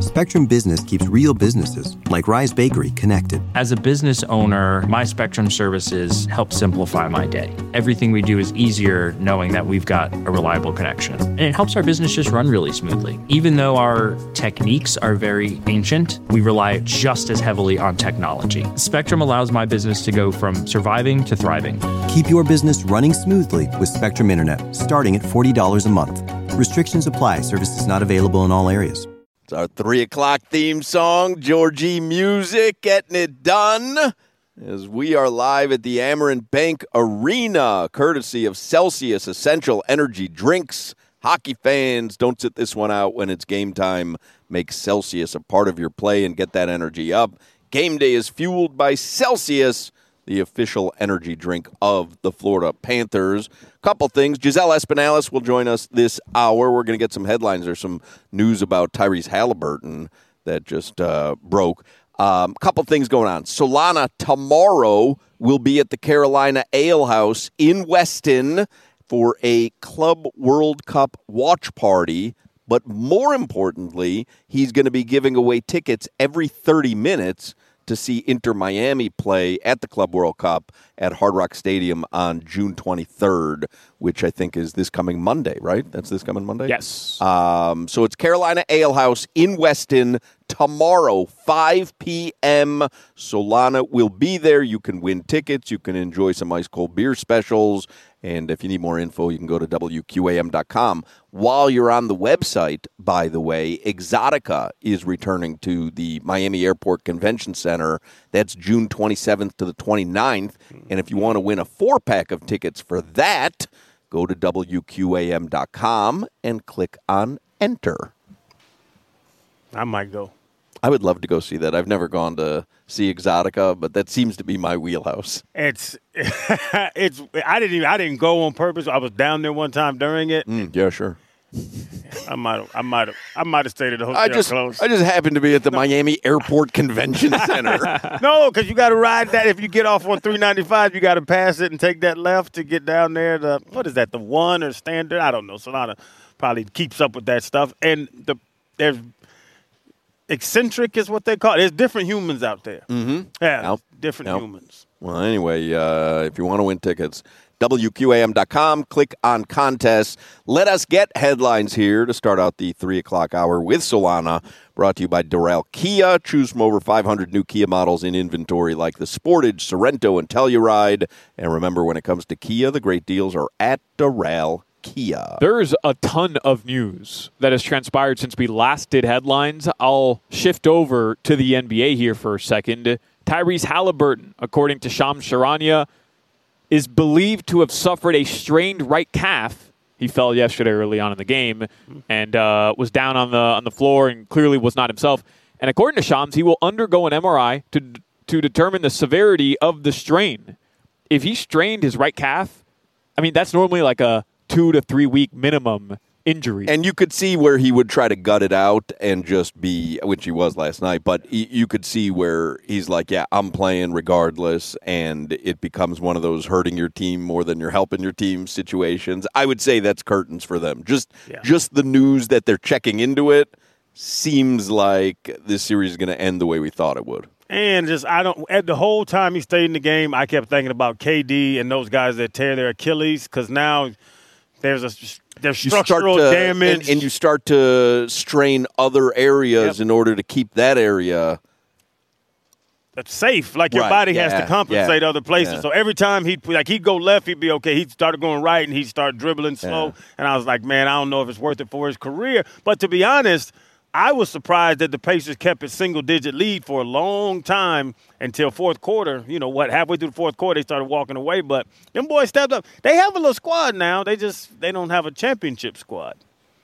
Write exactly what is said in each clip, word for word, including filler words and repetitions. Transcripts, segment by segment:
Spectrum Business keeps real businesses, like Rise Bakery, connected. As a business owner, my Spectrum services help simplify my day. Everything we do is easier knowing that we've got a reliable connection. And it helps our business just run really smoothly. Even though our techniques are very ancient, we rely just as heavily on technology. Spectrum allows my business to go from surviving to thriving. Keep your business running smoothly with Spectrum Internet, starting at forty dollars a month. Restrictions apply. Services not available in all areas. It's our three o'clock theme song, Georgie Music, getting it done as we are live at the Amerant Bank Arena, courtesy of Celsius Essential Energy Drinks. Hockey fans, don't sit this one out when it's game time. Make Celsius a part of your play and get that energy up. Game day is fueled by Celsius, the official energy drink of the Florida Panthers. Couple things. Giselle Espinales will join us this hour. We're going to get some headlines. There's some news about Tyrese Halliburton that just uh, broke. Um, couple things going on. Solana tomorrow will be at the Carolina Ale House in Weston for a Club World Cup watch party. But more importantly, he's going to be giving away tickets every thirty minutes to see Inter Miami play at the Club World Cup at Hard Rock Stadium on June twenty-third, which I think is this coming Monday, right? That's this coming Monday? Yes. Um, so it's Carolina Ale House in Weston tomorrow, five p.m. Solana will be there. You can win tickets. You can enjoy some ice cold beer specials. And if you need more info, you can go to W Q A M dot com. While you're on the website, by the way, Exotica is returning to the Miami Airport Convention Center. That's June twenty-seventh to the twenty-ninth. And if you want to win a four-pack of tickets for that, go to W Q A M dot com and click on Enter. I might go. I would love to go see that. I've never gone to see Exotica, but that seems to be my wheelhouse. It's, it's. I didn't even. I didn't go on purpose. I was down there one time during it. Mm, yeah, sure. I might have. I might have. I might have stayed at the hotel I just, close. I just happened to be at the Miami Airport Convention Center. No, because you got to ride that. If you get off on three ninety-five, you got to pass it and take that left to get down there. The what is that? The one or standard? I don't know. Solana probably keeps up with that stuff. And the there's. Eccentric is what they call it. There's different humans out there. Mm-hmm. Yeah, Nope. different Nope. humans. Well, anyway, uh, if you want to win tickets, W Q A M dot com, click on contests. Let us get headlines here to start out the three o'clock hour with Solana, brought to you by Doral Kia. Choose from over five hundred new Kia models in inventory like the Sportage, Sorento, and Telluride. And remember, when it comes to Kia, the great deals are at Doral Kia. There's a ton of news that has transpired since we last did headlines. I'll shift over to the N B A here for a second. Tyrese Halliburton, according to Shams Charania, is believed to have suffered a strained right calf. He fell yesterday early on in the game and uh, was down on the on the floor and clearly was not himself. And according to Shams, he will undergo an M R I to to determine the severity of the strain. If he strained his right calf, I mean, that's normally like a two to three week minimum injury. And you could see where he would try to gut it out and just be, which he was last night, but he, you could see where he's like, yeah, I'm playing regardless, and it becomes one of those hurting your team more than you're helping your team situations. I would say that's curtains for them. Just, Yeah. just the news that they're checking into it seems like this series is going to end the way we thought it would. And just, I don't, at the whole time he stayed in the game, I kept thinking about K D and those guys that tear their Achilles, because now there's a there's You start structural to- damage. And, and you start to strain other areas Yep. in order to keep that area. That's safe. Like your Right, body has yeah, to compensate yeah, other places. yeah. So every time he'd, like, he'd go left, he'd be okay. He'd start going right, and he'd start dribbling slow. Yeah. And I was like, man, I don't know if it's worth it for his career. But to be honest, I was surprised that the Pacers kept a single-digit lead for a long time until fourth quarter. You know what? Halfway through the fourth quarter, they started walking away. But them boys stepped up. They have a little squad now. They just they don't have a championship squad.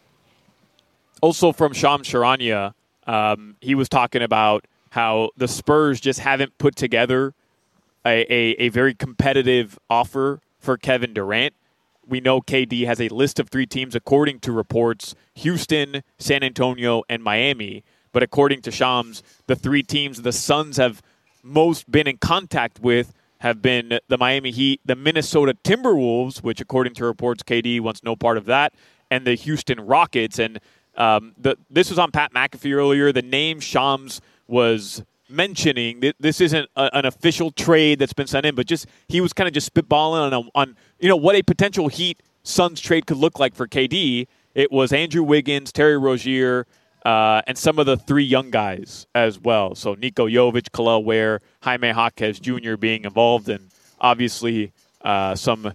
Also from Shams Charania, um, he was talking about how the Spurs just haven't put together a, a, a very competitive offer for Kevin Durant. We know K D has a list of three teams, according to reports, Houston, San Antonio, and Miami. But according to Shams, the three teams the Suns have most been in contact with have been the Miami Heat, the Minnesota Timberwolves, which according to reports, K D wants no part of that, and the Houston Rockets. And Um, the, this was on Pat McAfee earlier. The name Shams was mentioning, this isn't a, an official trade that's been sent in, but just he was kind of just spitballing on, on you know what a potential Heat Suns trade could look like for K D. It was Andrew Wiggins, Terry Rozier, uh, and some of the three young guys as well. So Niko Jovic, Kel'el Ware, Jaime Jaquez Junior being involved, and obviously uh, some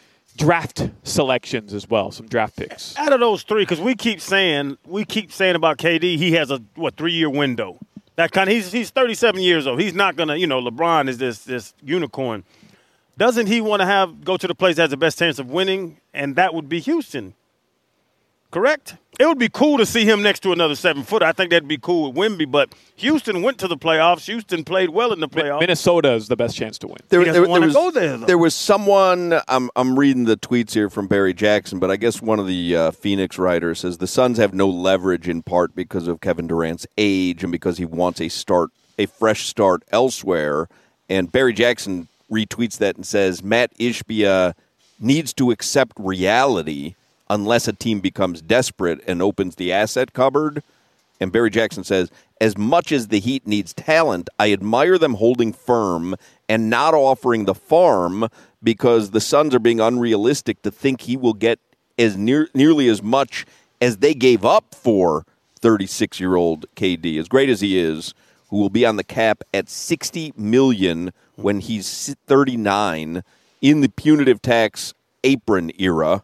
draft selections as well, some draft picks. Out of those three, because we keep saying we keep saying about K D, he has a what three year window. That kind of he's he's thirty-seven years old. He's not gonna, you know, LeBron is this this unicorn. Doesn't he want to have go to the place that has the best chance of winning, and that would be Houston? Correct? It would be cool to see him next to another seven-footer. I think that'd be cool with Wemby, but Houston went to the playoffs. Houston played well in the playoffs. Minnesota is the best chance to win. There, he doesn't there, want there to was, go there, though. There was someone, I'm, I'm reading the tweets here from Barry Jackson, but I guess one of the uh, Phoenix writers says the Suns have no leverage in part because of Kevin Durant's age and because he wants a start, a fresh start elsewhere. And Barry Jackson retweets that and says Matt Ishbia needs to accept reality unless a team becomes desperate and opens the asset cupboard. And Barry Jackson says, as much as the Heat needs talent, I admire them holding firm and not offering the farm because the Suns are being unrealistic to think he will get as near, nearly as much as they gave up for thirty-six-year-old K D. As great as he is, who will be on the cap at sixty million dollars when he's thirty-nine in the punitive tax apron era.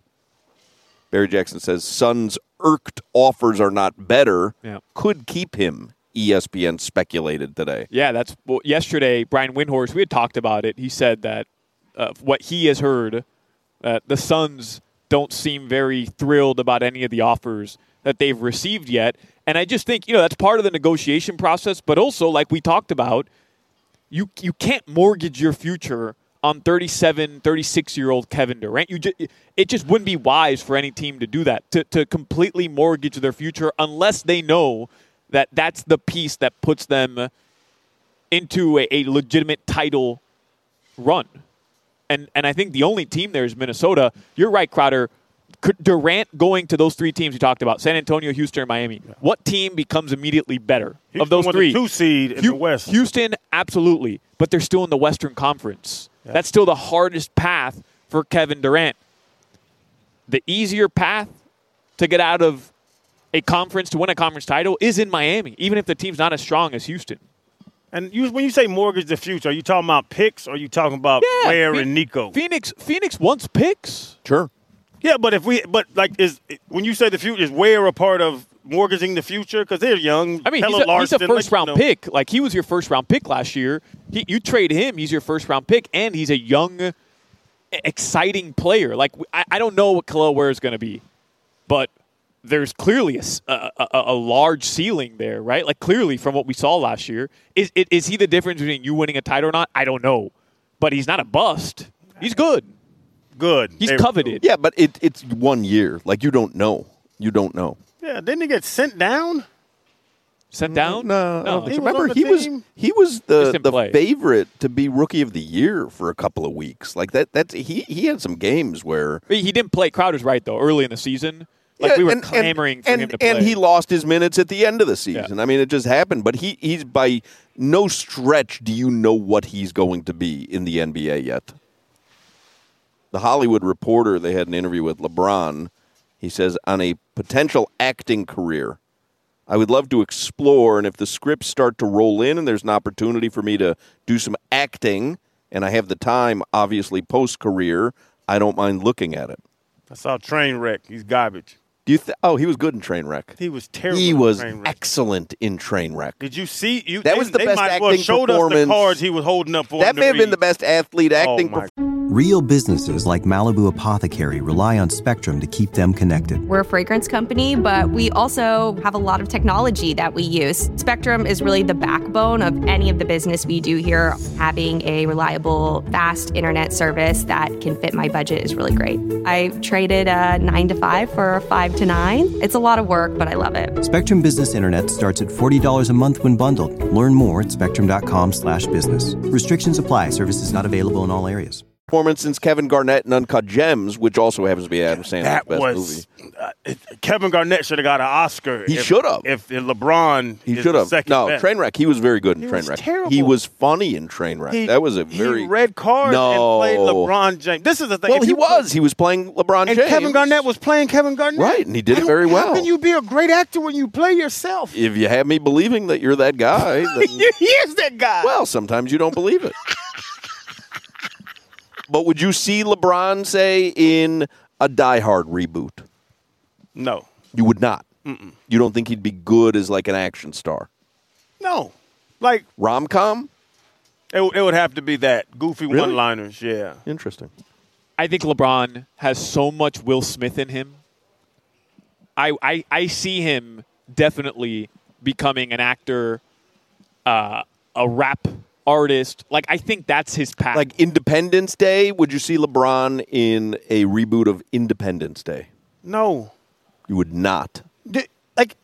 Barry Jackson says Suns' irked offers are not better. Yeah. Could keep him, E S P N speculated today. Yeah, that's well, yesterday. Brian Windhorst, we had talked about it. He said that uh, what he has heard, uh, the Suns don't seem very thrilled about any of the offers that they've received yet. And I just think, you know, that's part of the negotiation process. But also, like we talked about, you you can't mortgage your future on thirty-seven, thirty-six-year-old Kevin Durant. You just, it just wouldn't be wise for any team to do that, to, to completely mortgage their future unless they know that that's the piece that puts them into a, a legitimate title run. And and I think the only team there is Minnesota. You're right, Crowder. Durant going to those three teams you talked about, San Antonio, Houston, and Miami. Yeah. What team becomes immediately better Houston of those three? The two seed in H- the West. Houston, absolutely, but they're still in the Western Conference. Yeah. That's still the hardest path for Kevin Durant. The easier path to get out of a conference to win a conference title is in Miami, even if the team's not as strong as Houston. And you, when you say mortgage the future, are you talking about picks or are you talking about yeah, Ware Phe- and Nico? Phoenix, Phoenix wants picks. Sure. Yeah, but if we, but like, is when you say the future, is Ware a part of mortgaging the future? Because they're young. I mean, he's a, Larson, he's a first like, round you know. pick. Like he was your first round pick last year. He, you trade him, he's your first round pick, and he's a young, exciting player. Like I, I don't know what Kel'el Ware is going to be, but there's clearly a, a, a, a large ceiling there, right? Like clearly from what we saw last year, is is he the difference between you winning a title or not? I don't know, but he's not a bust. He's good. Good. He's there coveted. Yeah, but it, it's one year. Like, you don't know. You don't know. Yeah, didn't he get sent down? Sent down? No. no. He He was remember, on the he was team? he was the, didn't the play. favorite to be Rookie of the Year for a couple of weeks. Like, that. That's he, he had some games where... He didn't play. Crowder's right, though, early in the season. Like, Yeah, we were and- clamoring and, for and, him to play. And he lost his minutes at the end of the season. Yeah. I mean, it just happened. But he, he's by no stretch do you know what he's going to be in the N B A yet. The Hollywood Reporter, they had an interview with LeBron. He says, on a potential acting career, I would love to explore, and if the scripts start to roll in and there's an opportunity for me to do some acting, and I have the time, obviously, post-career, I don't mind looking at it. I saw Trainwreck. He's garbage. Do you th- oh, he was good in Trainwreck. He was terrible. He in was Trainwreck. excellent in Trainwreck. Did you see? You, That they, was the they best might well acting showed us the performance. cards he was holding up for That him to may have been read. the best athlete acting Oh, my performance. Real businesses like Malibu Apothecary rely on Spectrum to keep them connected. We're a fragrance company, but we also have a lot of technology that we use. Spectrum is really the backbone of any of the business we do here. Having a reliable, fast internet service that can fit my budget is really great. I traded a nine to five for a five to nine. It's a lot of work, but I love it. Spectrum Business Internet starts at forty dollars a month when bundled. Learn more at spectrum dot com slash business. Restrictions apply. Services not available in all areas. performance since Kevin Garnett in Uncut Gems, which also happens to be Adam Sandler's That best was movie. uh, it, Kevin Garnett should have got an Oscar. He if- should have. If, if LeBron He is should the have. second No, best. Trainwreck. He was very good in He Trainwreck. was terrible. He was funny in Trainwreck. He, that was a very he red card no. and played LeBron James. This is the thing. Well, If he you- was. He was playing LeBron And James. Kevin Garnett was playing Kevin Garnett. Right, and he did it How- very How well. can you be a great actor when you play yourself? If you have me believing that you're that guy, then, he is that guy. well, sometimes you don't believe it. But would you see LeBron, say, in a Die Hard reboot? no. You would not. Mm-mm. You don't think he'd be good as like an action star? No. Like, Rom-com? it, it would have to be that. Goofy Really? one-liners, yeah. Interesting. I think LeBron has so much Will Smith in him. I I, I see him definitely becoming an actor, uh, a rap artist. Like, I think that's his path. Like Independence Day, would you see LeBron in a reboot of Independence Day? No. You would not. D- like,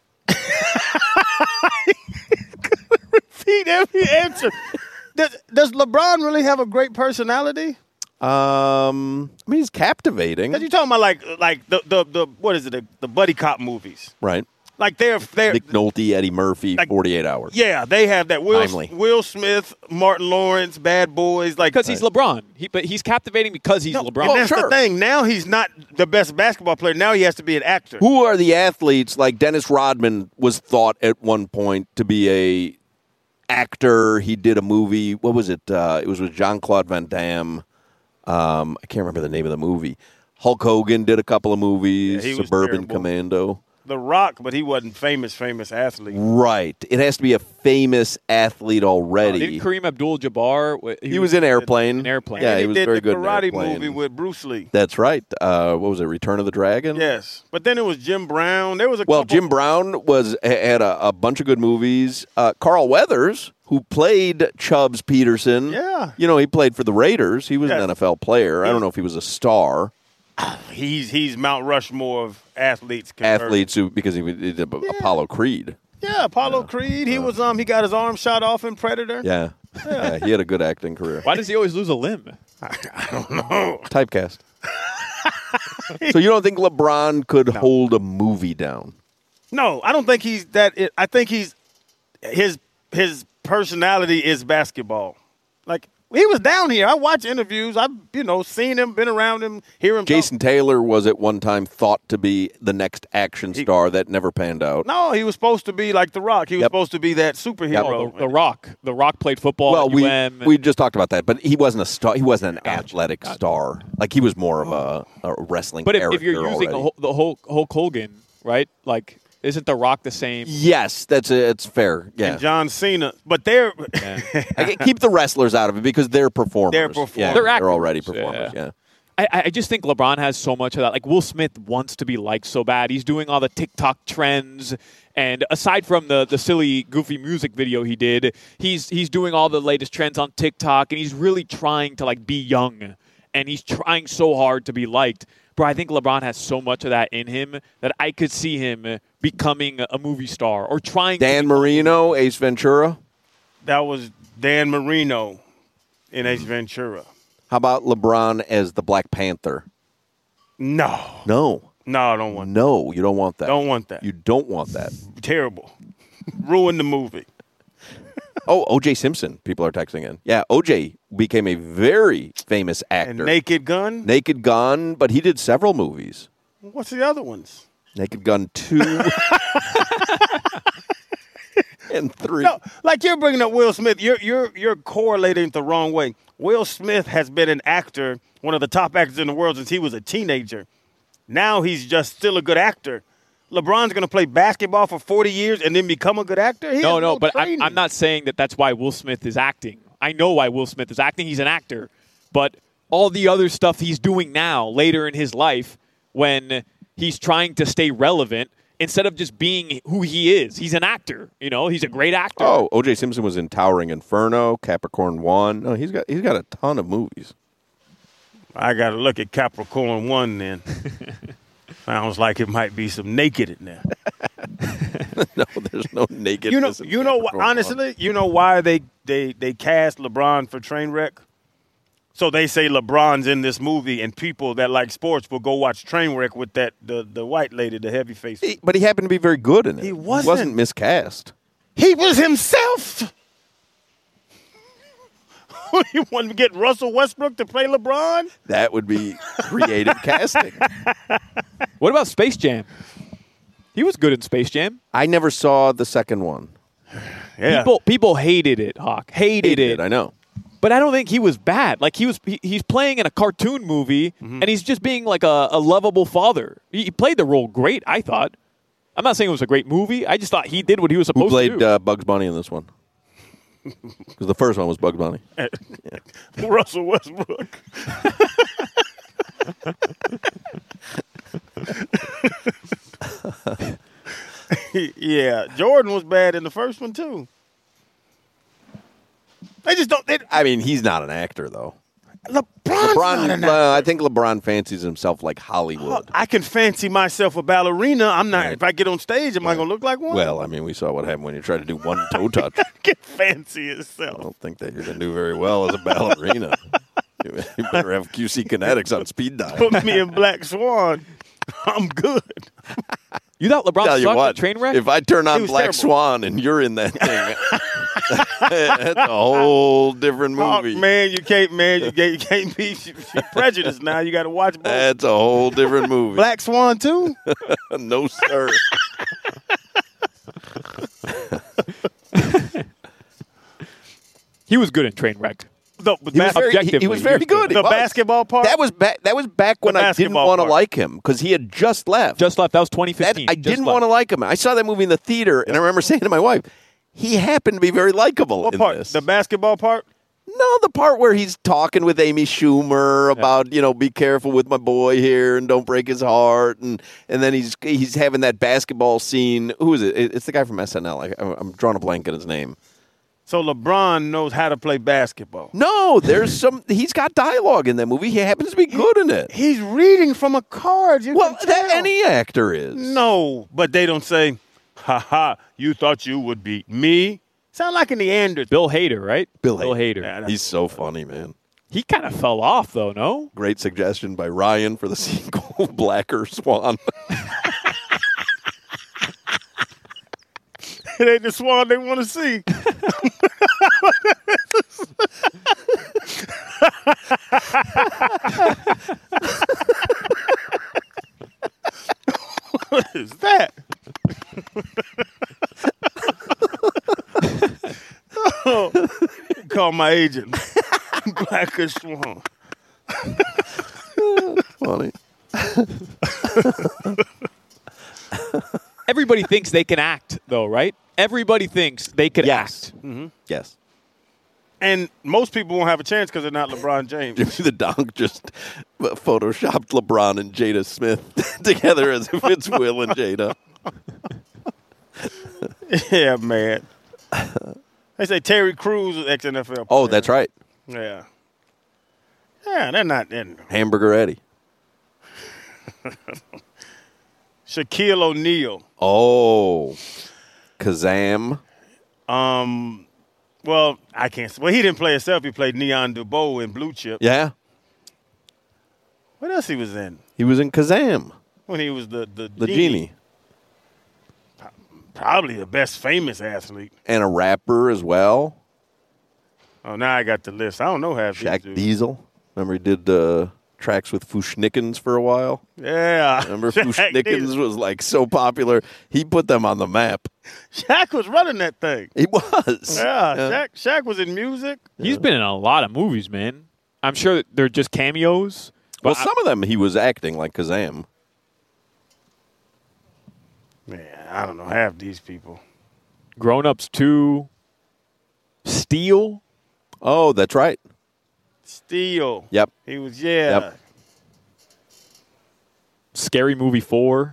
repeat every answer. Does, does LeBron really have a great personality? Um, I mean, he's captivating. Because you're talking about like like the the, the what is it the, the buddy cop movies? Right. Like they're they're Nick Nolte, Eddie Murphy, Like- forty-eight hours. yeah they have that Will Timely. Will Smith, Martin Lawrence, Bad Boys like because he's LeBron. He, but he's captivating because he's No, LeBron. And that's sure. the thing. Now he's not the best basketball player. Now he has to be an actor. Who are the athletes? Like Dennis Rodman was thought at one point to be a actor. He did a movie. What was it? Uh, it was with Jean-Claude Van Damme. Um, I can't remember the name of the movie. Hulk Hogan did a couple of movies. Yeah, he was Suburban terrible. Commando. The Rock, but he wasn't famous. Famous athlete. Right. It has to be a famous athlete already. Didn't Kareem Abdul-Jabbar? he was in Airplane. in Airplane. Yeah, And he, he was did very the good in karate Airplane. movie with Bruce Lee. That's right. Uh, what was it? Return of the Dragon? Yes, but then it was Jim Brown. There was a Well, couple- Jim Brown was had a, a bunch of good movies. Uh, Carl Weathers, who played Chubbs Peterson, Yeah. you know, he played for the Raiders. He was Yeah. an N F L player. I Yeah. don't know if he was a star. He's he's Mount Rushmore of athletes. converted. Athletes who because he did Apollo Creed. Yeah, Apollo Creed. He was um he got his arm shot off in Predator. Yeah, yeah, he had a good acting career. Why does he always lose a limb? Typecast. So you don't think LeBron could hold a movie down? No, I don't think he's that. It, I think he's his his personality is basketball. Like he was down here. I watch interviews. I've you know seen him, been around him, hear him. Jason talk. Taylor was at one time thought to be the next action star that never panned out. No, he was supposed to be like The Rock. He was Yep. supposed to be that superhero. The, the Rock. The Rock played football Well, at we U M. we just talked about that, but he wasn't a star. He wasn't an athletic star. Like he was more of a, a wrestling. but if, if character you're using the, already. whole, the Hulk, Hulk Hogan, right? Like, isn't The Rock the same? yes, that's a, it's fair. Yeah, And John Cena, but they're I get- keep the wrestlers out of it because they're performers. They're performers. Yeah, They're they're actors. already performers. Yeah. Yeah. I, I just think LeBron has so much of that. Like, Will Smith wants to be liked so bad. He's doing all the TikTok trends. And aside from the, the silly, goofy music video he did, he's he's doing all the latest trends on TikTok. And he's really trying to, like, be young. And he's trying so hard to be liked. Bro, I think LeBron has so much of that in him that I could see him becoming a movie star or trying Dan to. Marino, Ace Ventura. that was Dan Marino in Ace Ventura. How about LeBron as the Black Panther? No, No, no, I don't want. no, you don't want that. Don't want that. You don't want that. Terrible. Ruin the movie. Oh, O J Simpson. People are texting in. Yeah, O J became a very famous actor. And Naked Gun. Naked Gun, but he did several movies. What's the other ones? Naked Gun two and three. No, like you're bringing up Will Smith. You're you're you're correlating it the wrong way. Will Smith has been an actor, one of the top actors in the world since he was a teenager. Now he's just still a good actor. LeBron's going to play basketball for forty years and then become a good actor? He No, has no, but I'm, training. I'm not saying that that's why Will Smith is acting. I know why Will Smith is acting. He's an actor. But all the other stuff he's doing now, later in his life, when he's trying to stay relevant, instead of just being who he is, he's an actor. You know, he's a great actor. Oh, O J Simpson was in Towering Inferno, Capricorn One. No, he's got he's got a ton of movies. I got to look at Capricorn one then. Sounds like it might be some naked in there. No, there's no naked. You know, you know what? Honestly, you know why they, they, they cast LeBron for Trainwreck? So they say LeBron's in this movie, and people that like sports will go watch Trainwreck with that the, the white lady, the heavy face. He, but he happened to be very good in it. He wasn't. He wasn't miscast. He was himself. You want to get Russell Westbrook to play LeBron? That would be creative casting. What about Space Jam? He was good in Space Jam. I never saw the second one. Yeah. People people hated it, Hawk. Hated, Hated it. it, I know. But I don't think he was bad. Like he was, he, he's playing in a cartoon movie, Mm-hmm. and he's just being like a, a lovable father. He, he played the role great, I thought. I'm not saying it was a great movie. I just thought he did what he was supposed Who played to do. uh, Bugs Bunny in this one? Because the first one was Bugs Bunny. Russell Westbrook. Yeah, Jordan was bad in the first one too. They just don't. They, I mean, he's not an actor, though. LeBron's LeBron, not an uh, I think LeBron fancies himself like Hollywood. I can fancy myself a ballerina. I'm not. Right. If I get on stage, am I going to look like one? Well, I mean, we saw what happened when you tried to do one toe touch. I Get fancy yourself. don't think that you're going to do very well as a ballerina. You better have Q C Kinetics on speed dial. Put me in Black Swan. I'm good. You thought LeBron Tell you sucked what, at Trainwreck? if I turn He on was Black terrible. Swan and you're in that thing, that's a whole different Oh, movie. man, you can't, man, you can't, you can't be she, she prejudiced now. You got to watch both. That's a whole different movie. Black Swan too. No, sir. he was good in Trainwreck. The, the He was bas- very, he, he objectively, was he very was good. good. He The was. basketball part? That was back. That was back when I didn't basketball want to part. like him because he had just left. Just left. That was twenty That, fifteen. I didn't want to like him. I saw that movie in the theater, and I remember saying to my wife, "He happened to be very likable what in part? this." The basketball part? No, the part where he's talking with Amy Schumer about, you know, be careful with my boy here and don't break his heart, and and then he's he's having that basketball scene. Who is it? It- It's the guy from S N L. I, I'm drawing a blank on his name. So LeBron knows how to play basketball. No, there's some. He's got dialogue in that movie. He happens to be good in it. He's reading from a card. You Well, can that tell. any actor is. No, but they don't say, "Ha ha! You thought you would beat me." Sound like a Neanderthal. Bill Hader, right? Bill Bill Hader. Hader. He's so funny, man. He kind of fell off, though, no? Great suggestion by Ryan for the sequel, Blacker Swan. It ain't the Swan they want to see. What is that? Oh, call my agent. Blacker Swan. Funny. Everybody thinks they can act, though, right? Everybody thinks they could Yes. act. Yes. And most people won't have a chance because they're not LeBron James. Jimmy the Donk just photoshopped LeBron and Jada Smith together as if it's Will and Jada. Yeah, man. They say Terry Crews is ex-N F L. Oh, player. that's right. Yeah. Yeah, they're not in. Hamburger Eddie. Shaquille O'Neal. Oh. Kazam. Um, well, I can't. Well, he didn't play himself. He played Neon DeBow in Blue Chip. Yeah. What else he was in He was in Kazam. when he was the the, The genie. Probably the best famous athlete. And a rapper as well. Oh, now I got the list. I don't know half Shaq these dudes. Diesel. Remember he did uh, tracks with Fushnikins for a while? Yeah. Remember Shaq Fushnikins Diesel. was like so popular. He put them on the map. Shaq was running that thing. He was. Yeah, Shaq, Shaq was in music. He's been in a lot of movies, man. I'm sure that they're just cameos. Well, But I- some of them he was acting like Kazam. Man, I don't know half these people. Grown Ups two, Steel. Oh, that's right. Steel. Yep. He was, yeah. Yep. Scary Movie four.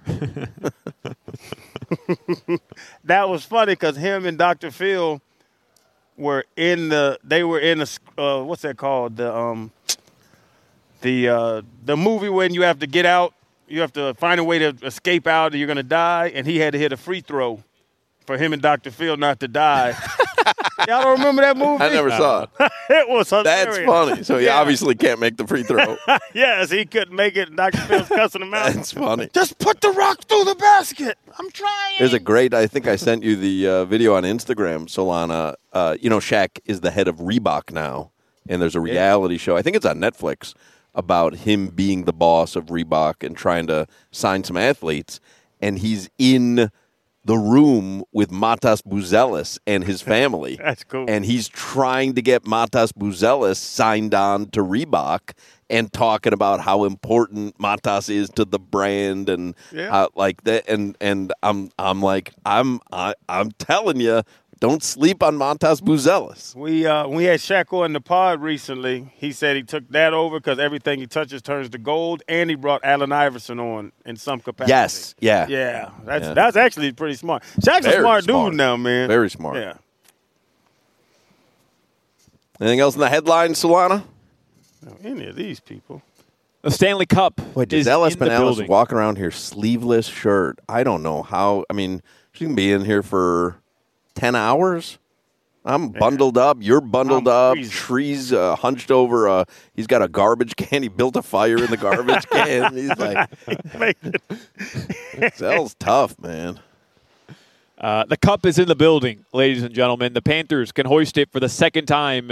That was funny because him and Doctor Phil were in the. They were in the. Uh, what's that called? The um. The uh, the movie when you have to get out, you have to find a way to escape out, or you're gonna die. And he had to hit a free throw for him and Doctor Phil not to die. Y'all don't remember that movie? I never saw it. It was hilarious. That's funny. So he Yeah. obviously can't make the free throw. Yes, he couldn't make it. Doctor Phil's cussing him out. That's funny. Just put the rock through the basket. I'm trying. There's a great, I think I sent you the uh, video on Instagram, Solana. Uh, you know, Shaq is the head of Reebok now, and there's a reality show. I think it's on Netflix about him being the boss of Reebok and trying to sign some athletes. And he's in the room with Matas Buzelis and his family. That's cool. And he's trying to get Matas Buzelis signed on to Reebok and talking about how important Matas is to the brand and Yeah. how, like that. And and I'm I'm like I'm I, I'm telling you, don't sleep on Matas Buzelis. We uh, we had Shaq on the pod recently. He said he took that over because everything he touches turns to gold, and he brought Allen Iverson on in some capacity. Yes, yeah, Yeah, that's Yeah. that's actually pretty smart. Shaq's Very a smart, smart. dude now, man. Very smart. Yeah. Anything else in the headlines, Solana? Now, any of these people. The Stanley Cup Wait, is Giselle in the Espinal is building. walking around here sleeveless shirt. I don't know how. I mean, she can be in here for ten hours. I'm bundled up. You're bundled I'm up. freezing. Tree's uh, hunched over. Uh, he's got a garbage can. He built a fire in the garbage can. He's like, Giselle's tough, man. Uh, the cup is in the building, ladies and gentlemen. The Panthers can hoist it for the second time.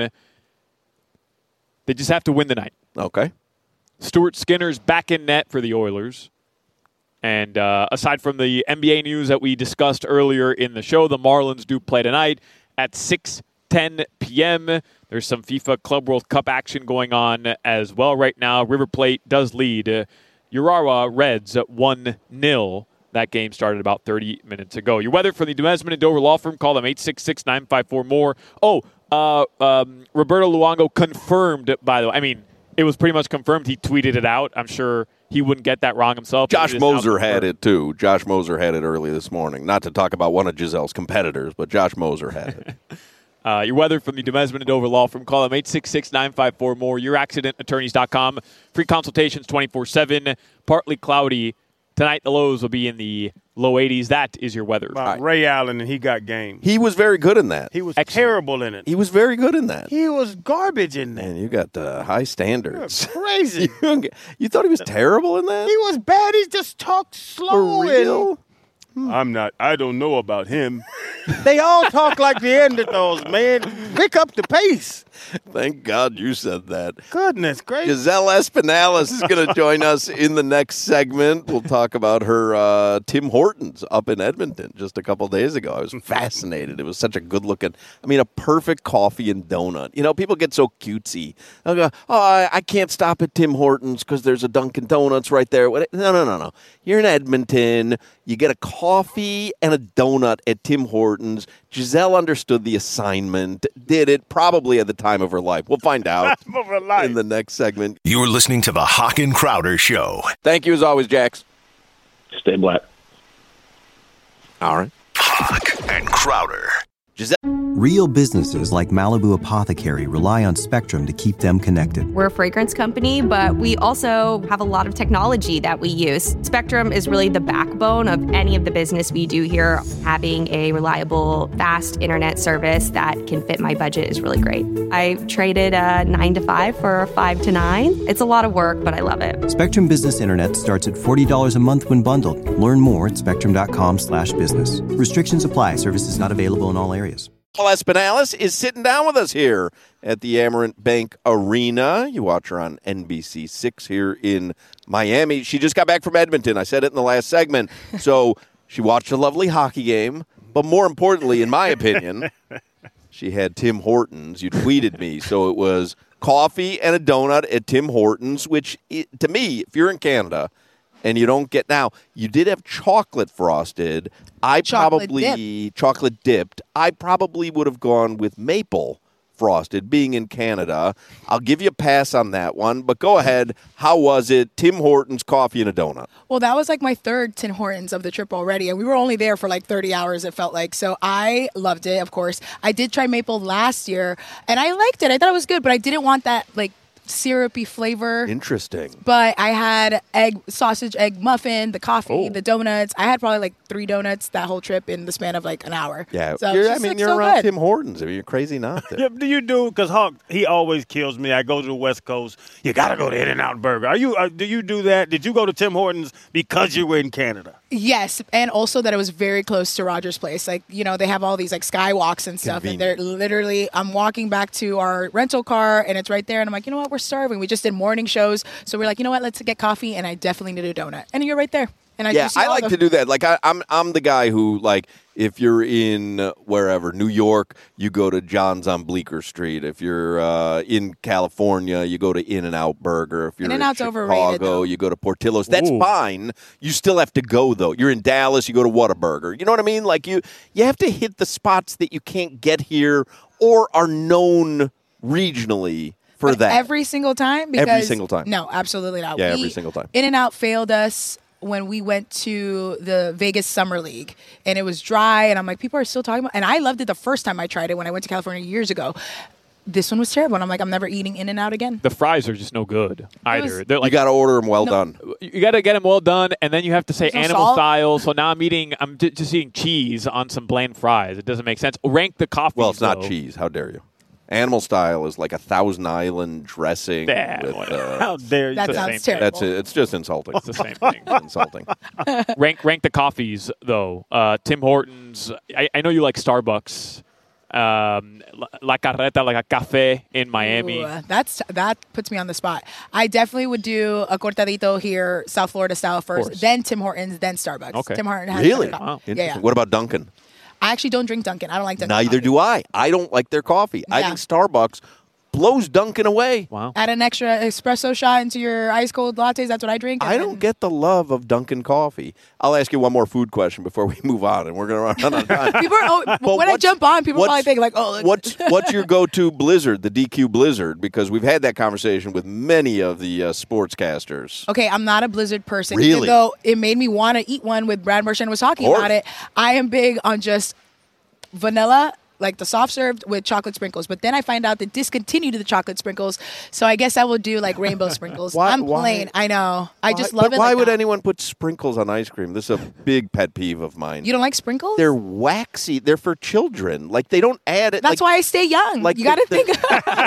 They just have to win the night. Okay. Stuart Skinner's back in net for the Oilers. And uh, aside from the N B A news that we discussed earlier in the show, the Marlins do play tonight at six ten p.m. There's some FIFA Club World Cup action going on as well right now. River Plate does lead uh, Urawa Reds at one nil. That game started about thirty minutes ago. Your weather from the Demesman and Dover Law Firm. Call them eight six six, nine five four, more. Oh, uh, um, Roberto Luongo confirmed, by the way. I mean, it was pretty much confirmed. He tweeted it out. I'm sure he wouldn't get that wrong himself. Josh It is now Moser had confirmed. it, too. Josh Moser had it early this morning. Not to talk about one of Giselle's competitors, but Josh Moser had it. Uh, your weather from the Demesman and Dover Law Firm. Call them eight six six, nine five four, more. your accident attorneys dot com. Free consultations twenty-four seven. Partly cloudy. Tonight, the lows will be in the low eighties. That is your weather. About Ray Allen, and he got game. He was very good in that. He was Excellent. terrible in it. He was very good in that. He was garbage in that. Man, you got uh, high standards. Crazy. You thought he was terrible in that? He was bad. He just talked slow. For real? And I'm not. I don't know about him. They all talk like the Neanderthals, man. Pick up the pace. Thank God you said that. Goodness gracious. Giselle Espinalis is going to join us in the next segment. We'll talk about her uh, Tim Hortons up in Edmonton just a couple days ago. I was fascinated. It was such a good looking, I mean, a perfect coffee and donut. You know, people get so cutesy. They'll go, oh, I, I can't stop at Tim Hortons because there's a Dunkin' Donuts right there. What- No, no, no, no. You're in Edmonton. You get a coffee and a donut at Tim Hortons. Giselle understood the assignment, did it probably at the time of her life. We'll find out Time of her life. in the next segment. You're listening to the Hawk and Crowder Show. Thank you as always, Jax. Stay black. All right. Hawk and Crowder. Giselle. Real businesses like Malibu Apothecary rely on Spectrum to keep them connected. We're a fragrance company, but we also have a lot of technology that we use. Spectrum is really the backbone of any of the business we do here. Having a reliable, fast internet service that can fit my budget is really great. I traded a nine to five for a five to nine. It's a lot of work, but I love it. Spectrum Business Internet starts at forty dollars a month when bundled. Learn more at spectrum.com slash business. Restrictions apply. Services not available in all areas. Paul Espinalis is sitting down with us here at the Amerant Bank Arena. You watch her on N B C six here in Miami. She just got back from Edmonton. I said it in the last segment. So she watched a lovely hockey game. But more importantly, in my opinion, she had Tim Hortons. You tweeted me. So it was coffee and a donut at Tim Hortons, which to me, if you're in Canada and you don't get now, you did have chocolate frosted. I Chocolate probably chocolate dipped. I probably would have gone with maple frosted, being in Canada. I'll give you a pass on that one, but go ahead. How was it? Tim Hortons, coffee and a donut. Well, that was like my third Tim Hortons of the trip already, and we were only there for like thirty hours, it felt like. So I loved it, of course. I did try maple last year, and I liked it. I thought it was good, but I didn't want that like syrupy flavor. Interesting. But I had egg, sausage, egg muffin, the coffee, Oh. the donuts. I had probably like three donuts that whole trip in the span of like an hour. Yeah, So you're, it's I just, mean, like, you're so around good. Tim Hortons. I mean, you're crazy not to. Yeah, do you do? Because Hawk, he always kills me. I go to the West Coast. You got to go to In-N-Out Burger. Are you? Uh, do you do that? Did you go to Tim Hortons because you were in Canada? Yes, and also that it was very close to Rogers Place. Like, you know, they have all these like skywalks and stuff, and they're literally, I'm walking back to our rental car, and it's right there, and I'm like, you know what, we're starving. We just did morning shows, so we're like, you know what, let's get coffee, and I definitely need a donut. And you're right there. And I Yeah, just see I all like the- to do that. Like I, I'm, I'm the guy who, like, if you're in uh, wherever, New York, you go to John's on Bleecker Street. If you're uh, in California, you go to In-N-Out Burger. If you're In-N-Out's in overrated, Chicago, though. you go to Portillo's. That's Ooh. fine. You still have to go though. You're in Dallas, you go to Whataburger. You know what I mean? Like you, you have to hit the spots that you can't get here or are known regionally for But that. every single time? Because, Every single time. No, absolutely not. Yeah, We- every single time. In-N-Out failed us when we went to the Vegas Summer League, and it was dry, and I'm like, people are still talking about, and I loved it the first time I tried it when I went to California years ago. This one was terrible, and I'm like, I'm never eating In-N-Out again. The fries are just no good either. was- They're you like got to order them well done. you got to get them well done, and then you have to say There's no animal salt? style. So now I'm eating, I'm j- just eating cheese on some bland fries. It doesn't make sense. Rank the coffee. Well, it's not cheese. How dare you? Animal Style is like a Thousand Island dressing. Yeah, with, whatever. uh, How dare you? That the sounds same thing. terrible. that's it. It's just insulting. It's the same thing. It's insulting. rank rank the coffees though. Uh, Tim Hortons. I, I know you like Starbucks. Um, La- La Carreta, like a cafe in Miami. Ooh, that's that puts me on the spot. I definitely would do a cortadito here, South Florida style course. first, then Tim Hortons, then Starbucks. Okay. Tim Hortons has Really? better coffee. Wow. Yeah, Interesting. yeah. What about Dunkin'? I actually don't drink Dunkin'. I don't like Dunkin'. Neither coffee. do I. I don't like their coffee. I Yeah. think Starbucks blows Dunkin' away. Wow. Add an extra espresso shot into your ice cold lattes. That's what I drink. and I then- don't get the love of Dunkin' coffee. I'll ask you one more food question before we move on, and we're going to run out of time. People are, oh, But when I what's- jump on, people what's- probably think like, oh, look. What's what's your go-to Blizzard, the D Q Blizzard? Because we've had that conversation with many of the uh, sportscasters. Okay, I'm not a Blizzard person. Really? Even though it made me want to eat one with Brad Marchand was talking Of course. about it. I am big on just vanilla, like the soft served with chocolate sprinkles. But then I find out they discontinued the chocolate sprinkles. So I guess I will do like rainbow sprinkles. Why- I'm why- plain. I know. I just Why- love but it. why like would that. anyone put sprinkles on ice cream? This is a big pet peeve of mine. You don't like sprinkles? They're waxy. They're for children. Like they don't add it. That's like, why I stay young. like you got to the- think.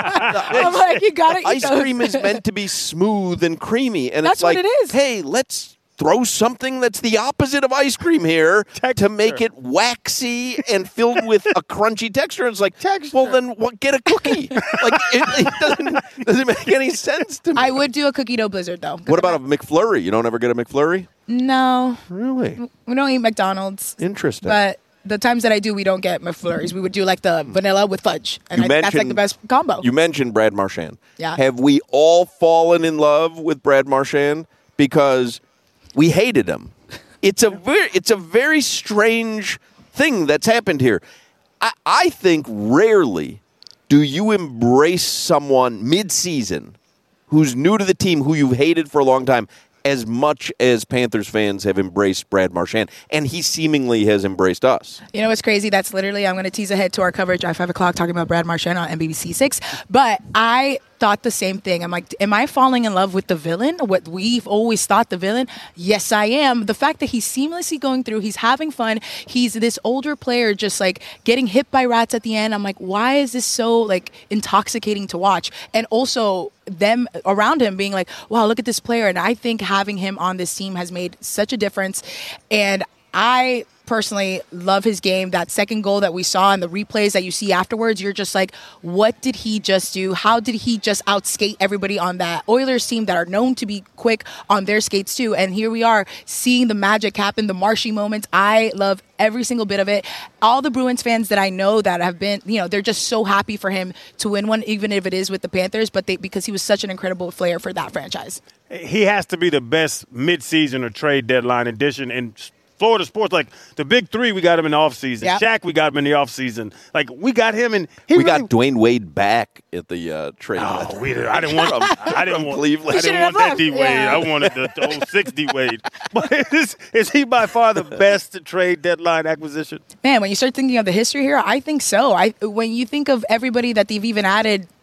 I'm like, you got to eat ice those. cream is meant to be smooth and creamy, and That's it's like, what it is. hey, let's throw something that's the opposite of ice cream here to make it waxy and filled with a crunchy texture. It's like, well, then what? Get a cookie. Like it, it doesn't doesn't make any sense to me. I would do a cookie dough blizzard though. What about a McFlurry? You don't ever get a McFlurry? No, Really? we don't eat McDonald's. Interesting. But the times that I do, we don't get McFlurries. We would do like the vanilla with fudge, and You I think that's like mentioned- the best combo. You mentioned Brad Marchand. Yeah. Have we all fallen in love with Brad Marchand because we hated him? It's a very, it's a very strange thing that's happened here. I, I think rarely do you embrace someone mid-season who's new to the team, who you've hated for a long time, as much as Panthers fans have embraced Brad Marchand, and he seemingly has embraced us. You know what's crazy? That's literally, I'm going to tease ahead to our coverage at five o'clock talking about Brad Marchand on N B C six. But I thought the same thing. I'm like, am I falling in love with the villain? What we've always thought the villain? Yes, I am. The fact that he's seamlessly going through, he's having fun. He's this older player just like getting hit by rats at the end. I'm like, why is this so like intoxicating to watch? And also them around him being like, wow, look at this player. And I think having him on this team has made such a difference. And I personally love his game. That second goal that we saw and the replays that you see afterwards, you're just like, what did he just do? How did he just outskate everybody on that Oilers team that are known to be quick on their skates too? And here we are seeing the magic happen, the Marshy moments. I love every single bit of it. All the Bruins fans that I know that have been, you know, they're just so happy for him to win one, even if it is with the Panthers, but they because he was such an incredible player for that franchise. He has to be the best midseason or trade deadline addition in Florida sports. Like the big three, we got him in the offseason. Yep. Shaq, we got him in the offseason. Like we got him in. He We really, got Dwayne Wade back at the uh, trade. Oh, we did. I didn't want. I didn't want. Cleveland. I He didn't shouldn't want have that left. D Wade. Yeah. I wanted the, the old sixty Wade. But is, is he by far the best trade deadline acquisition? Man, when you start thinking of the history here, I think so. I when you think of everybody that they've even added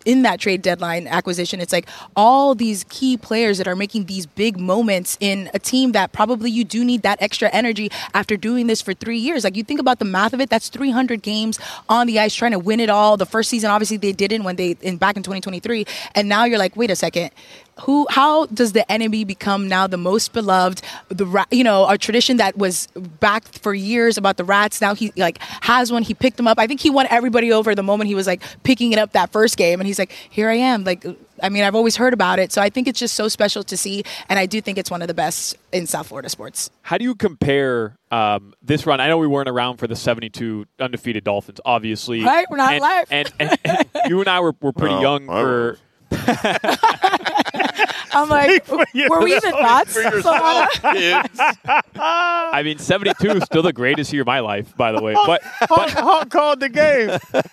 in that trade deadline acquisition. It's like all these key players that are making these big moments in a team that probably you do need that extra energy after doing this for three years. Like, you think about the math of it, that's three hundred games on the ice trying to win it all. The first season, obviously, they didn't when they in back in twenty twenty-three. And now you're like, wait a second. Who? How does the N B A become now the most beloved? The you know a tradition that was back for years about the Rats. Now he like has one. He picked them up. I think he won everybody over the moment he was like picking it up that first game, and he's like, here I am. Like, I mean, I've always heard about it, so I think it's just so special to see, and I do think it's one of the best in South Florida sports. How do you compare um, this run? I know we weren't around for the seventy-two undefeated Dolphins, obviously. Right, we're not and, alive. And, and, and you and I were, were pretty No, young I for. I'm like, were we even thoughts? For yourself, kids. I mean, seventy-two is still the greatest year of my life, by the way. But, Hawk, but Hawk called the game.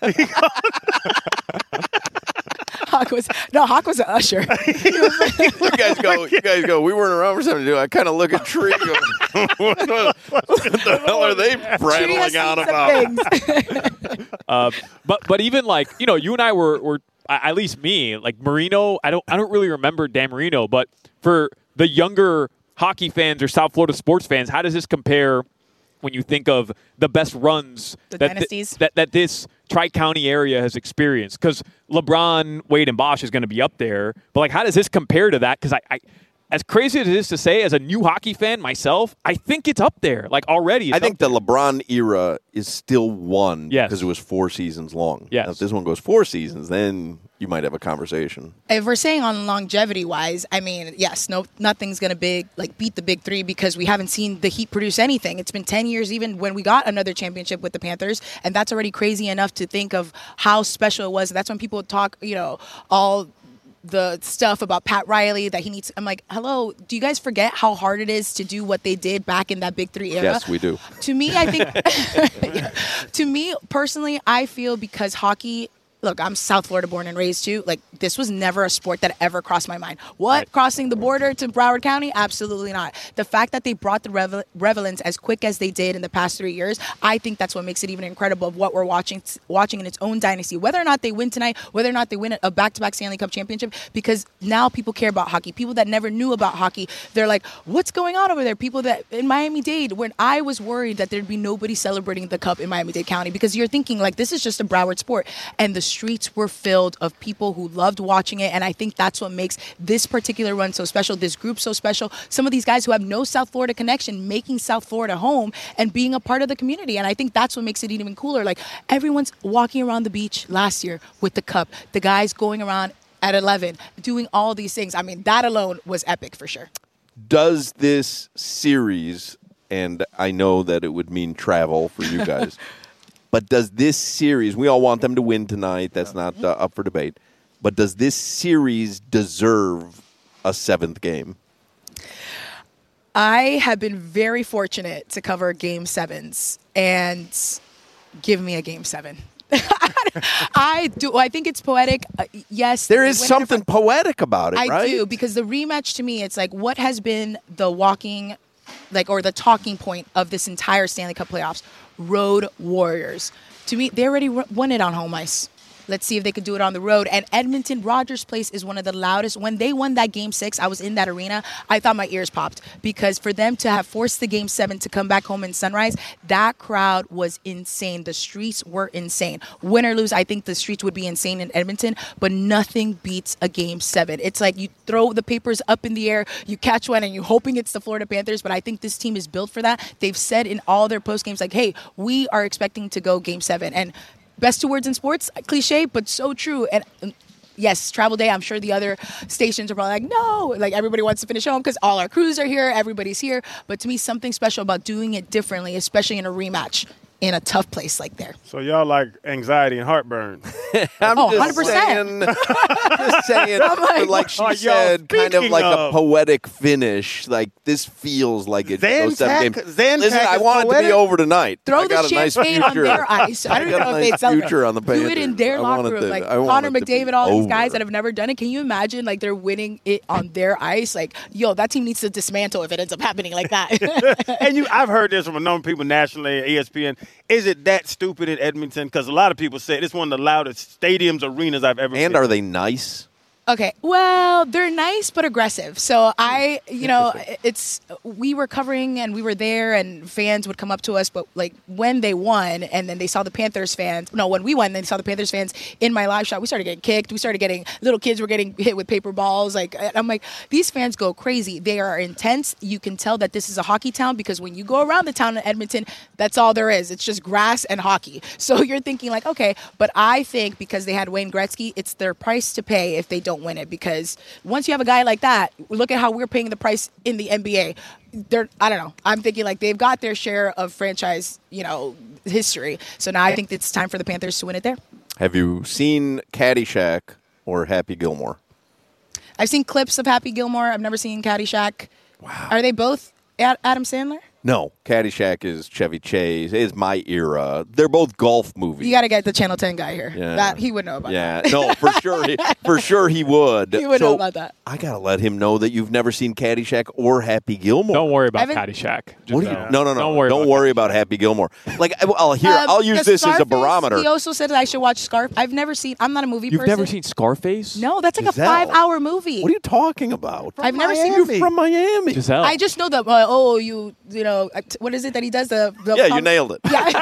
Hawk was no Hawk was an usher. You guys go. You guys go. We weren't around for seventy-two. I kind of look at Tree. Go, what, the, what the hell are they prattling on about? uh, but but even like you know, you and I were were at least me like Marino. I don't I don't really remember Dan Marino, but for the younger hockey fans or South Florida sports fans, how does this compare when you think of the best runs The that, dynasties? th- that that this Tri-County area has experienced? Because LeBron, Wade, and Bosch is going to be up there, but like, how does this compare to that? Because I, I, as crazy as it is to say, as a new hockey fan myself, I think it's up there. Like already, it's I think up the LeBron era is still one Yes. because it was four seasons long. Yes. Now, if this one goes four seasons, then you might have a conversation. If we're saying on longevity wise, I mean, yes, no, nothing's gonna big like beat the big three because we haven't seen the Heat produce anything. It's been ten years even when we got another championship with the Panthers, and that's already crazy enough to think of how special it was. That's when people talk, you know, all the stuff about Pat Riley that he needs. I'm like, hello, do you guys forget how hard it is to do what they did back in that big three era? Yes, we do. To me, I think, to me personally, I feel because hockey, look, I'm South Florida born and raised too. Like, this was never a sport that ever crossed my mind. What? Right. Crossing the border to Broward County? Absolutely not. The fact that they brought the revel- relevance as quick as they did in the past three years, I think that's what makes it even incredible of what we're watching watching in its own dynasty. Whether or not they win tonight, whether or not they win a back-to-back Stanley Cup championship, because now people care about hockey. People that never knew about hockey, they're like, what's going on over there? People that in Miami-Dade, when I was worried that there'd be nobody celebrating the cup in Miami-Dade County, because you're thinking, like, this is just a Broward sport. And the streets were filled of people who loved watching it, and I think that's what makes this particular run so special, this group so special. Some of these guys who have no South Florida connection making South Florida home and being a part of the community, and I think that's what makes it even cooler. Like, everyone's walking around the beach last year with the cup, the guys going around at eleven doing all these things. I mean, that alone was epic for sure. Does this series, and I know that it would mean travel for you guys, but does this series, we all want them to win tonight, that's not uh, up for debate, but does this series deserve a seventh game? I have been very fortunate to cover game sevens, and give me a game seven. I do. I think it's poetic. Uh, yes. There is when something poetic about it, I right? do, because the rematch to me, it's like, what has been the walking, like, or the talking point of this entire Stanley Cup playoffs? Road Warriors. To me, they already won it on home ice. Let's see if they could do it on the road. And Edmonton, Rogers Place is one of the loudest. When they won that game six, I was in that arena. I thought my ears popped, because for them to have forced the game seven to come back home in Sunrise, that crowd was insane. The streets were insane. Win or lose, I think the streets would be insane in Edmonton, but nothing beats a game seven. It's like you throw the papers up in the air, you catch one, and you're hoping it's the Florida Panthers, but I think this team is built for that. They've said in all their post games, like, hey, we are expecting to go game seven. And best two words in sports, cliche, but so true. And um, yes, travel day, I'm sure the other stations are probably like, no, like everybody wants to finish home because all our crews are here, everybody's here. But to me, something special about doing it differently, especially in a rematch in a tough place like there. So y'all like anxiety and heartburn. I'm Oh, just one hundred percent. saying, just saying, I'm like, like she oh, yo, said, kind of speaking like of- a poetic finish. Like, this feels like it goes seven Zantac- games. Zantac Listen, I is want it to poetic? be over tonight. Throw I got the a nice champagne on future. their ice. I don't I even got know a if they nice celebrate. future on the Do it in Panthers. their I want locker it room. to- Like I want Connor it to be McDavid, all these guys over. that have never done it. Can you imagine, like, they're winning it on their ice? Like, yo, that team needs to dismantle if it ends up happening like that. And you, I've heard this from a number of people nationally, E S P N. is it that stupid in Edmonton? Because a lot of people say it's one of the loudest stadiums, arenas I've ever seen. And are they nice? Okay, well, they're nice but aggressive. So I, you know, it's we were covering and we were there, and fans would come up to us. But like when they won, and then they saw the Panthers fans. No, when we won, they saw the Panthers fans in my live shot. We started getting kicked. We started getting little kids were getting hit with paper balls. Like I'm like, these fans go crazy. They are intense. You can tell that this is a hockey town because when you go around the town in Edmonton, that's all there is. It's just grass and hockey. So you're thinking like, okay, but I think because they had Wayne Gretzky, it's their price to pay if they don't win it, because once you have a guy like that, look at how we're paying the price in the N B A. They're, I don't know. I'm thinking like they've got their share of franchise, you know, history. So now I think it's time for the Panthers to win it there. Have you seen Caddyshack or Happy Gilmore? I've seen clips of Happy Gilmore. I've never seen Caddyshack. Wow. Are they both Ad- Adam Sandler? No, Caddyshack is Chevy Chase. It is my era. They're both golf movies. You got to get the Channel ten guy here. Yeah. That he would know about. Yeah, that. no, for sure, he, for sure he would. He would so know about that. I gotta let him know that you've never seen Caddyshack or Happy Gilmore. Don't worry about Haven't- Caddyshack. Just What do you? know. No, no, no. Don't worry. Don't about worry about Happy Gilmore. Like, I- I'll here. Um, I'll use the this as a Scarface, barometer. He also said that I should watch Scarf. I've never seen. I'm not a movie You've person. never seen Scarface? No, that's like Giselle. a five-hour movie. What are you talking about? I've never seen. You're from Miami. Giselle. I just know that. Uh, oh, you, you know, uh, t- what is it that he does? The, the Yeah, you com- nailed it.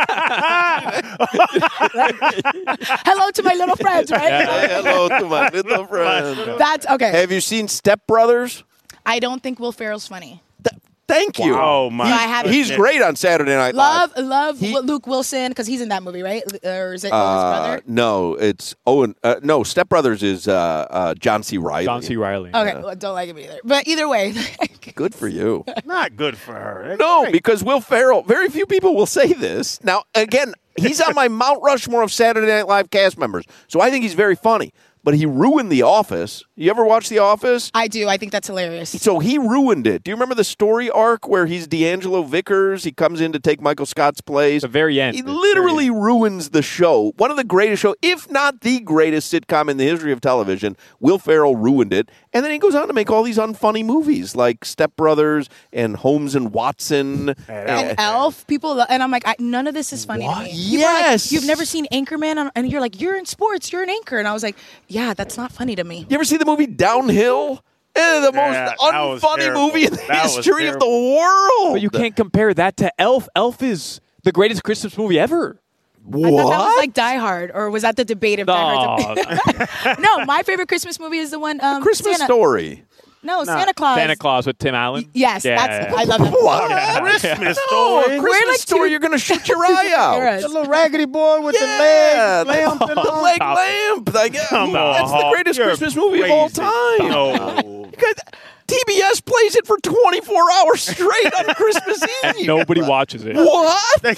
Hello to my little friends, right? Say hello to my little friend. That's okay. Have you seen Step Brothers? I don't think Will Ferrell's funny. Th- thank you. Oh, my No, I haven't. He's great on Saturday Night Love, Live. love He- Lu- Luke Wilson because he's in that movie, right? Or is it Uh, Owen's brother? no, it's Owen. Uh, no, Step Brothers is uh, uh, John C. Reilly. John C. Reilly. Okay, well, don't like him either. But either way, Good for you. Not good for her. That's No, great. because Will Ferrell, very few people will say this. Now, again, he's on my Mount Rushmore of Saturday Night Live cast members, so I think he's very funny. But he ruined The Office. You ever watch The Office? I do. I think that's hilarious. So he ruined it. Do you remember the story arc where he's D'Angelo Vickers? He comes in to take Michael Scott's place. The very end. He The literally very ruins the show. One of the greatest shows, if not the greatest sitcom in the history of television. Will Ferrell ruined it. And then he goes on to make all these unfunny movies like Step Brothers and Holmes and Watson. And Elf, people, lo- and I'm like, I, none of this is funny What? to me. People are like, Yes. you've never seen Anchorman, and- and you're like, you're in sports, you're an anchor, and I was like, yeah, that's not funny to me. You ever see the movie Downhill? Eh, the Yeah, that most was unfunny terrible. movie in the That was history of the terrible. world. But you can't compare that to Elf. Elf is the greatest Christmas movie ever. What? I thought that was like Die Hard, or was that the debate of Die Hard? No. No, my favorite Christmas movie is the one. Um, Christmas Santa. Story. No, Santa Claus. Santa Claus with Tim Allen. Yes, Yeah, that's. yeah. I love that. What? Christmas Oh, story. Christmas like Story, two- you're going to shoot your eye out. Right. The little raggedy boy with Yeah, the leg lamp and the all. leg Stop. lamp. Like, Come that's on, the greatest you're Christmas movie of all crazy. time. No. Because T B S plays it for twenty-four hours straight on Christmas Eve. And nobody watches it. What?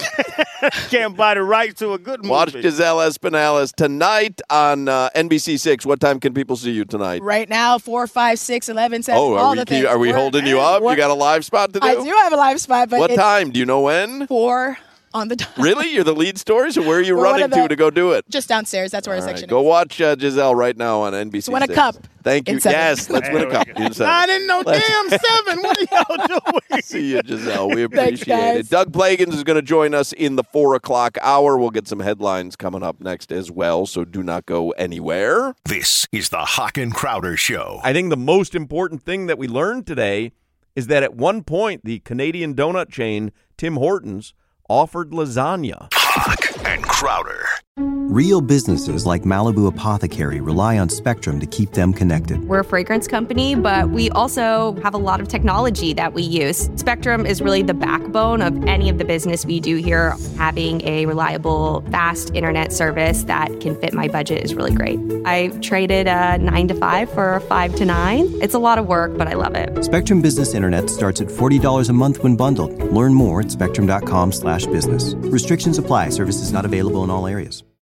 Can't buy the rights to a good movie. Watch Giselle Espinales tonight on uh, N B C six. What time can people see you tonight? Right now, four, five, six, eleven, seven, Oh, all are we, the keep- things. are we We're- holding you up? You we're- got a live spot to do? I do have a live spot, but What it's time? Do you know when? four on the dot. Really? You're the lead story? So where are you We're one running of the- to to go do it? Just downstairs. That's where All our right, section go is. watch uh, Giselle right now on N B C. Let's win a cup Thank you. in seven. Yes, let's win a cup. in seven. I didn't know damn seven. What are y'all doing? See you, Giselle. We Thanks, appreciate guys. it. Doug Plagans is going to join us in the four o'clock hour. We'll get some headlines coming up next as well, so do not go anywhere. This is the Hawk and Crowder Show. I think the most important thing that we learned today is that at one point, the Canadian donut chain, Tim Hortons, offered lasagna. Hawk and Crowder. Real businesses like Malibu Apothecary rely on Spectrum to keep them connected. We're a fragrance company, but we also have a lot of technology that we use. Spectrum is really the backbone of any of the business we do here. Having a reliable, fast internet service that can fit my budget is really great. I traded a nine to five for a five to nine. It's a lot of work, but I love it. Spectrum Business Internet starts at forty dollars a month when bundled. Learn more at spectrum dot com slash business. Restrictions apply. Services not available in all areas.